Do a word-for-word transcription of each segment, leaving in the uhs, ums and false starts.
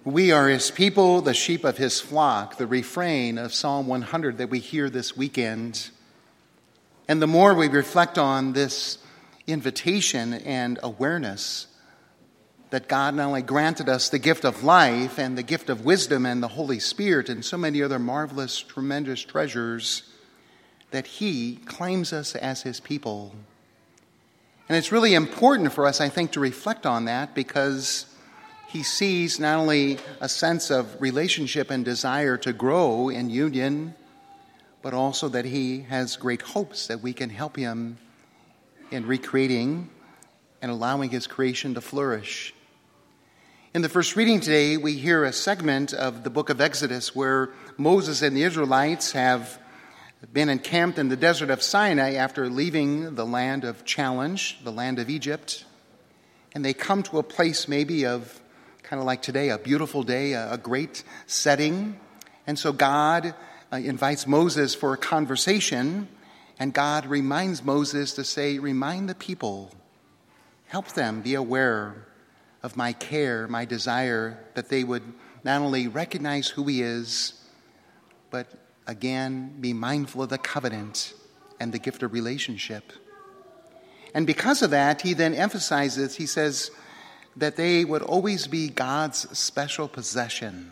We are his people, the sheep of his flock, the refrain of Psalm one hundred that we hear this weekend. And the more we reflect on this invitation and awareness that God not only granted us the gift of life and the gift of wisdom and the Holy Spirit and so many other marvelous, tremendous treasures, that he claims us as his people. And it's really important for us, I think, to reflect on that because he sees not only a sense of relationship and desire to grow in union, but also that he has great hopes that we can help him in recreating and allowing his creation to flourish. In the first reading today, we hear a segment of the book of Exodus where Moses and the Israelites have been encamped in the desert of Sinai after leaving the land of challenge, the land of Egypt. And they come to a place maybe of, kind of like today, a beautiful day, a, a great setting. And so God uh, invites Moses for a conversation, and God reminds Moses to say, remind the people, help them be aware of my care, my desire, that they would not only recognize who he is, but again, be mindful of the covenant and the gift of relationship. And because of that, he then emphasizes, he says, that they would always be God's special possession.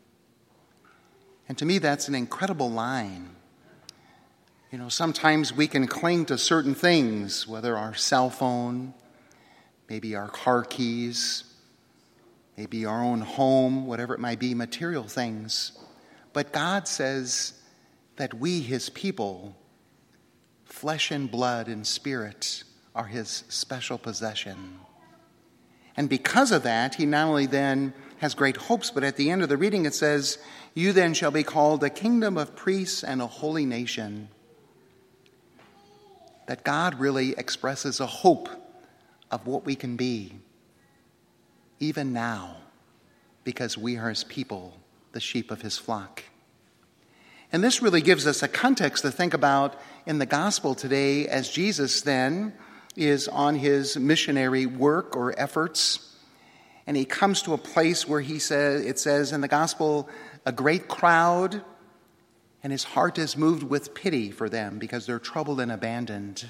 And to me, that's an incredible line. You know, sometimes we can cling to certain things, whether our cell phone, maybe our car keys, maybe our own home, whatever it might be, material things. But God says that we, his people, flesh and blood and spirit, are his special possession. And because of that, he not only then has great hopes, but at the end of the reading it says, you then shall be called a kingdom of priests and a holy nation. That God really expresses a hope of what we can be, even now, because we are his people, the sheep of his flock. And this really gives us a context to think about in the gospel today as Jesus then is on his missionary work or efforts. And he comes to a place where he says, it says in the gospel, a great crowd, and his heart is moved with pity for them because they're troubled and abandoned.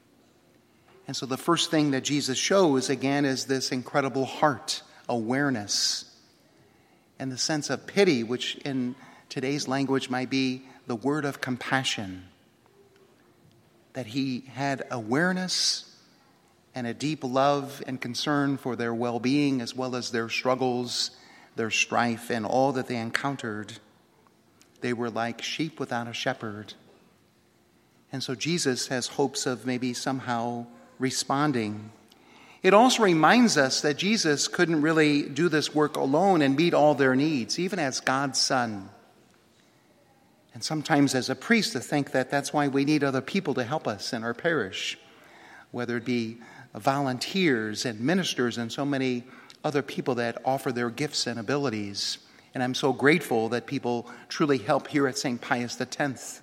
And so the first thing that Jesus shows again is this incredible heart awareness and the sense of pity, which in today's language might be the word of compassion. That he had awareness and a deep love and concern for their well-being as well as their struggles, their strife, and all that they encountered. They were like sheep without a shepherd. And so Jesus has hopes of maybe somehow responding. It also reminds us that Jesus couldn't really do this work alone and meet all their needs, even as God's Son. And sometimes as a priest to think that that's why we need other people to help us in our parish, whether it be volunteers and ministers and so many other people that offer their gifts and abilities. And I'm so grateful that people truly help here at Saint Pius X.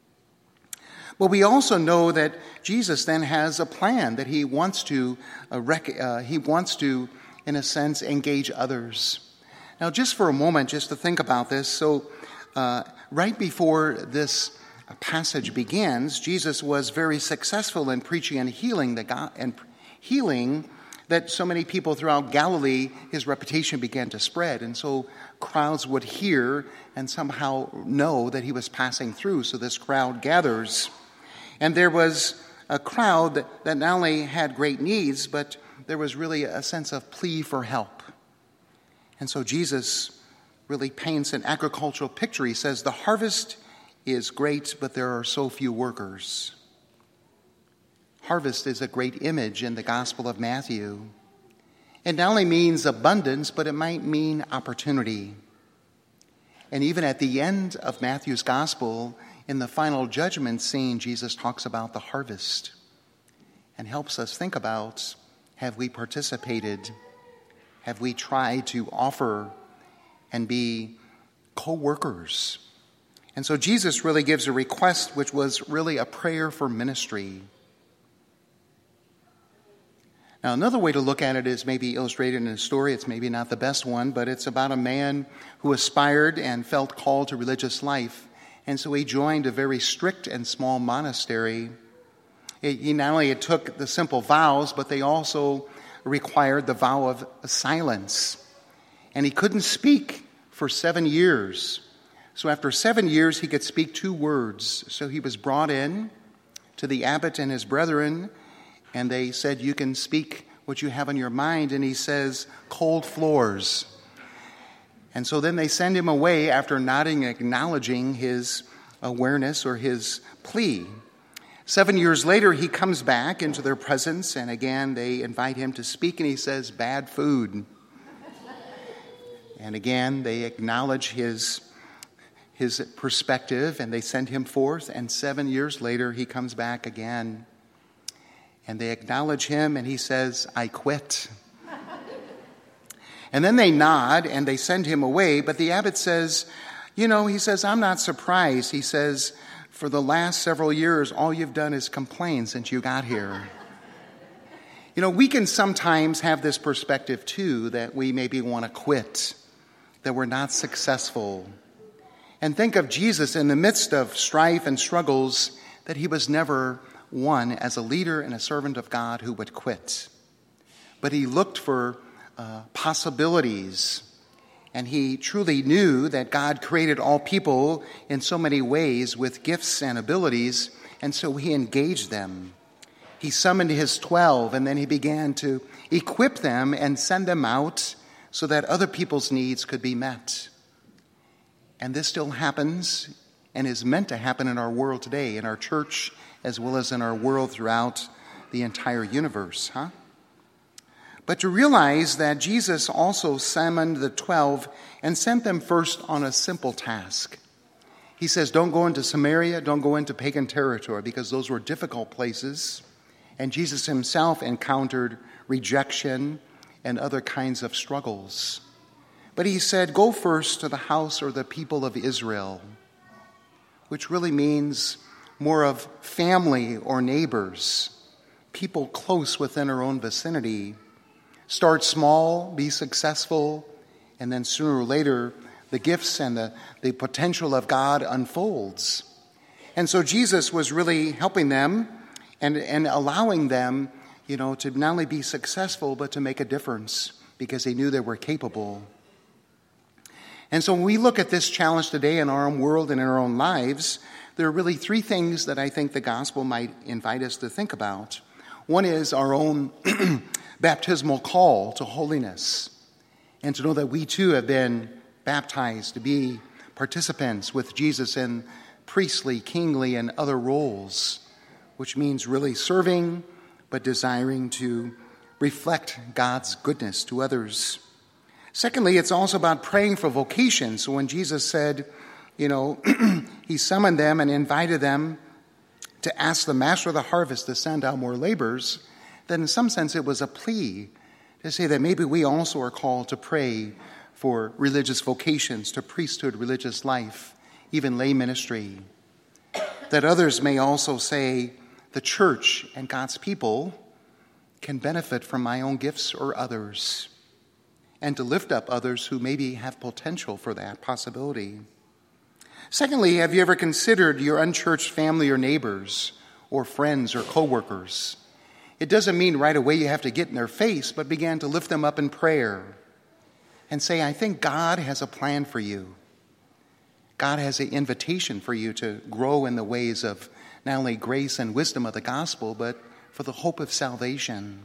But we also know that Jesus then has a plan that he wants to, uh, rec- uh, he wants to, in a sense, engage others. Now, just for a moment, just to think about this. So, uh, right before this passage begins, Jesus was very successful in preaching and healing the God and healing that so many people throughout Galilee, his reputation began to spread. And so crowds would hear and somehow know that he was passing through. So this crowd gathers. And there was a crowd that, that not only had great needs, but there was really a sense of plea for help. And so Jesus really paints an agricultural picture. He says, the harvest is great, but there are so few workers. Harvest is a great image in the Gospel of Matthew. It not only means abundance, but it might mean opportunity. And even at the end of Matthew's Gospel, in the final judgment scene, Jesus talks about the harvest and helps us think about, have we participated? Have we tried to offer and be co-workers? And so Jesus really gives a request which was really a prayer for ministry. Now, another way to look at it is maybe illustrated in a story. It's maybe not the best one, but it's about a man who aspired and felt called to religious life. And so he joined a very strict and small monastery. He not only took the simple vows, but they also required the vow of silence. And he couldn't speak for seven years. So after seven years, he could speak two words. So he was brought in to the abbot and his brethren, and they said, you can speak what you have on your mind. And he says, cold floors. And so then they send him away after nodding and acknowledging his awareness or his plea. Seven years later, he comes back into their presence, and again, they invite him to speak, and he says, bad food. And again, they acknowledge his, his perspective, and they send him forth, and seven years later, he comes back again. And they acknowledge him, and he says, I quit. And then they nod, and they send him away, but the abbot says, you know, he says, I'm not surprised. He says, for the last several years, all you've done is complain since you got here. You know, we can sometimes have this perspective, too, that we maybe want to quit, that we're not successful. And think of Jesus in the midst of strife and struggles, that he was never one as a leader and a servant of God who would quit. But he looked for uh, possibilities. And he truly knew that God created all people in so many ways with gifts and abilities, and so he engaged them. He summoned his twelve, and then he began to equip them and send them out so that other people's needs could be met. And this still happens and is meant to happen in our world today, in our church, as well as in our world throughout the entire universe, huh? But to realize that Jesus also summoned the twelve and sent them first on a simple task. He says, don't go into Samaria, don't go into pagan territory, because those were difficult places. And Jesus himself encountered rejection and other kinds of struggles. But he said, go first to the house or the people of Israel, which really means more of family or neighbors, people close within our own vicinity. Start small, be successful, and then sooner or later, the gifts and the, the potential of God unfolds. And so Jesus was really helping them and, and allowing them, you know, to not only be successful, but to make a difference because he knew they were capable. And so when we look at this challenge today in our own world and in our own lives, there are really three things that I think the gospel might invite us to think about. One is our own baptismal call to holiness, and to know that we too have been baptized to be participants with Jesus in priestly, kingly, and other roles, which means really serving, but desiring to reflect God's goodness to others. Secondly, it's also about praying for vocation. So when Jesus said, you know, he summoned them and invited them to ask the master of the harvest to send out more laborers, then in some sense it was a plea to say that maybe we also are called to pray for religious vocations, to priesthood, religious life, even lay ministry. That others may also say the church and God's people can benefit from my own gifts or others, and to lift up others who maybe have potential for that possibility. Secondly, have you ever considered your unchurched family or neighbors or friends or coworkers? It doesn't mean right away you have to get in their face, but begin to lift them up in prayer and say, I think God has a plan for you. God has an invitation for you to grow in the ways of not only grace and wisdom of the gospel, but for the hope of salvation.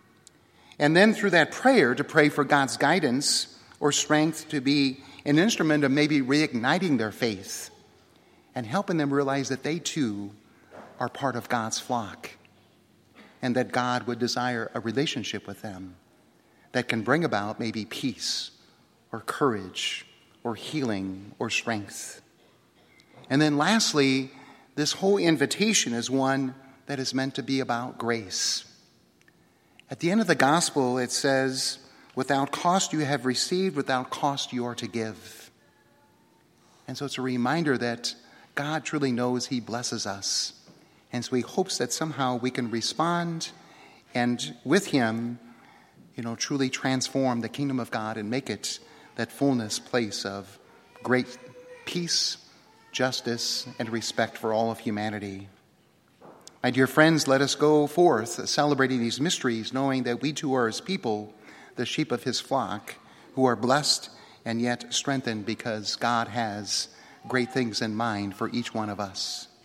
And then through that prayer, to pray for God's guidance or strength to be an instrument of maybe reigniting their faith and helping them realize that they too are part of God's flock, and that God would desire a relationship with them that can bring about maybe peace or courage or healing or strength. And then lastly, this whole invitation is one that is meant to be about grace. At the end of the gospel, it says, without cost you have received, without cost you are to give. And so it's a reminder that God truly knows he blesses us. And so he hopes that somehow we can respond and with him, you know, truly transform the kingdom of God and make it that fullness place of great peace, justice, and respect for all of humanity. My dear friends, let us go forth celebrating these mysteries, knowing that we too are his people, the sheep of his flock, who are blessed and yet strengthened because God has great things in mind for each one of us.